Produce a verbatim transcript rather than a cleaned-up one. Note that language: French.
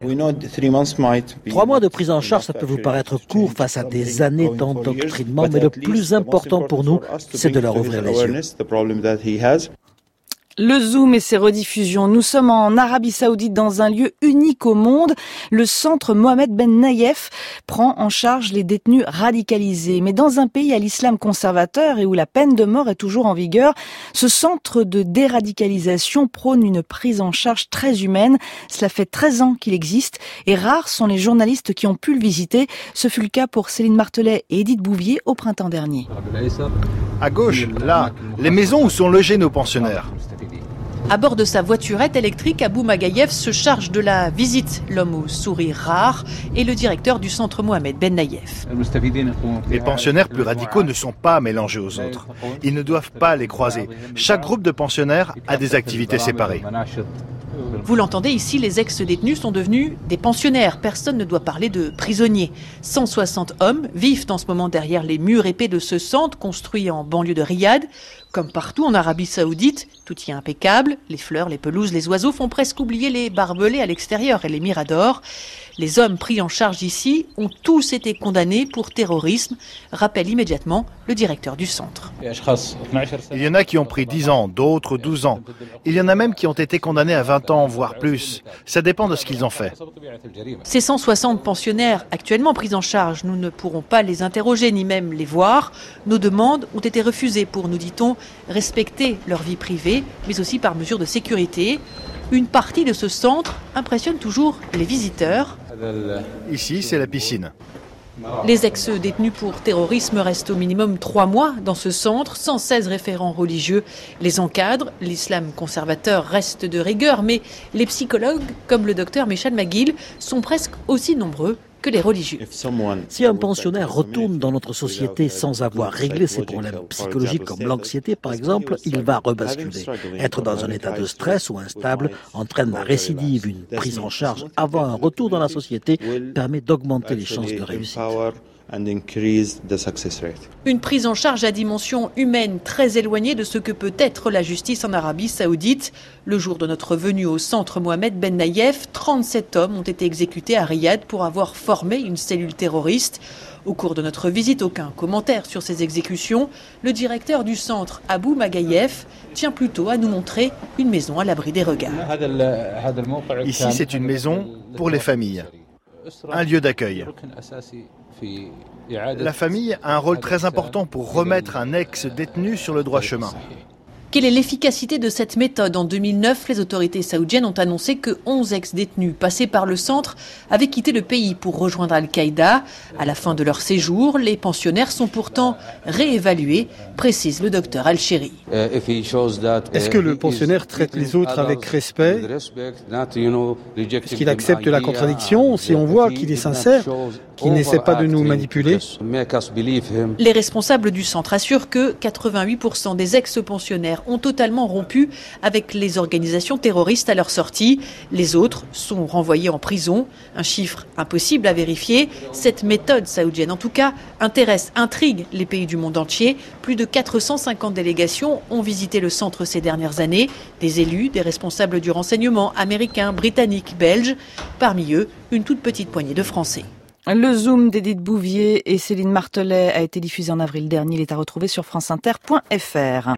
Trois mois de prise en charge, ça peut vous paraître court face à des années d'endoctrinement, mais le plus important pour nous, c'est de leur ouvrir les yeux. Le Zoom et ses rediffusions. Nous sommes en Arabie Saoudite dans un lieu unique au monde. Le centre Mohamed Ben Nayef prend en charge les détenus radicalisés. Mais dans un pays à l'islam conservateur et où la peine de mort est toujours en vigueur, ce centre de déradicalisation prône une prise en charge très humaine. Cela fait treize ans qu'il existe et rares sont les journalistes qui ont pu le visiter. Ce fut le cas pour Céline Martelet et Edith Bouvier au printemps dernier. À gauche, là, les maisons où sont logés nos pensionnaires. À bord de sa voiturette électrique, Abou Magayev se charge de la visite. L'homme au sourire rare est le directeur du centre Mohamed Ben Nayef. Les pensionnaires plus radicaux ne sont pas mélangés aux autres. Ils ne doivent pas les croiser. Chaque groupe de pensionnaires a des activités séparées. Vous l'entendez ici, les ex-détenus sont devenus des pensionnaires. Personne ne doit parler de prisonniers. cent soixante hommes vivent en ce moment derrière les murs épais de ce centre construit en banlieue de Riyad. Comme partout en Arabie Saoudite, tout y est impeccable. Les fleurs, les pelouses, les oiseaux font presque oublier les barbelés à l'extérieur et les miradors. Les hommes pris en charge ici ont tous été condamnés pour terrorisme, rappelle immédiatement le directeur du centre. Il y en a qui ont pris dix ans, d'autres douze ans. Il y en a même qui ont été condamnés à vingt ans, voire plus. Ça dépend de ce qu'ils ont fait. Ces cent soixante pensionnaires actuellement pris en charge, nous ne pourrons pas les interroger ni même les voir. Nos demandes ont été refusées pour, nous dit-on, respecter leur vie privée, mais aussi par mesure de sécurité. Une partie de ce centre impressionne toujours les visiteurs. Ici, c'est la piscine. Les ex-détenus pour terrorisme restent au minimum trois mois dans ce centre. cent seize référents religieux les encadrent. L'islam conservateur reste de rigueur, mais les psychologues, comme le docteur Michel Maguil, sont presque aussi nombreux que les religieux. Si un pensionnaire retourne dans notre société sans avoir réglé ses problèmes psychologiques comme l'anxiété par exemple, il va rebasculer. Être dans un état de stress ou instable entraîne la récidive. Une prise en charge avant un retour dans la société permet d'augmenter les chances de réussite. Une prise en charge à dimension humaine très éloignée de ce que peut être la justice en Arabie Saoudite. Le jour de notre venue au centre Mohamed Ben Nayef, trente-sept hommes ont été exécutés à Riyad pour avoir formé une cellule terroriste. Au cours de notre visite, aucun commentaire sur ces exécutions. Le directeur du centre, Abou Magayev, tient plutôt à nous montrer une maison à l'abri des regards. Ici, c'est une maison pour les familles, un lieu d'accueil. La famille a un rôle très important pour remettre un ex-détenu sur le droit chemin. Quelle est l'efficacité de cette méthode ? En deux mille neuf, les autorités saoudiennes ont annoncé que onze ex-détenus passés par le centre avaient quitté le pays pour rejoindre Al-Qaïda. À la fin de leur séjour, les pensionnaires sont pourtant réévalués, précise le docteur Al-Chéri. Est-ce que le pensionnaire traite les autres avec respect ? Est-ce qu'il accepte la contradiction si on voit qu'il est sincère, qu'il n'essaie pas de nous manipuler ? Les responsables du centre assurent que quatre-vingt-huit pour cent des ex-pensionnaires ont totalement rompu avec les organisations terroristes à leur sortie. Les autres sont renvoyés en prison. Un chiffre impossible à vérifier. Cette méthode saoudienne, en tout cas, intéresse, intrigue les pays du monde entier. Plus de quatre cent cinquante délégations ont visité le centre ces dernières années. Des élus, des responsables du renseignement américains, britanniques, belges. Parmi eux, une toute petite poignée de Français. Le Zoom d'Edith Bouvier et Céline Martelet a été diffusé en avril dernier. Il est à retrouver sur franceinter point fr.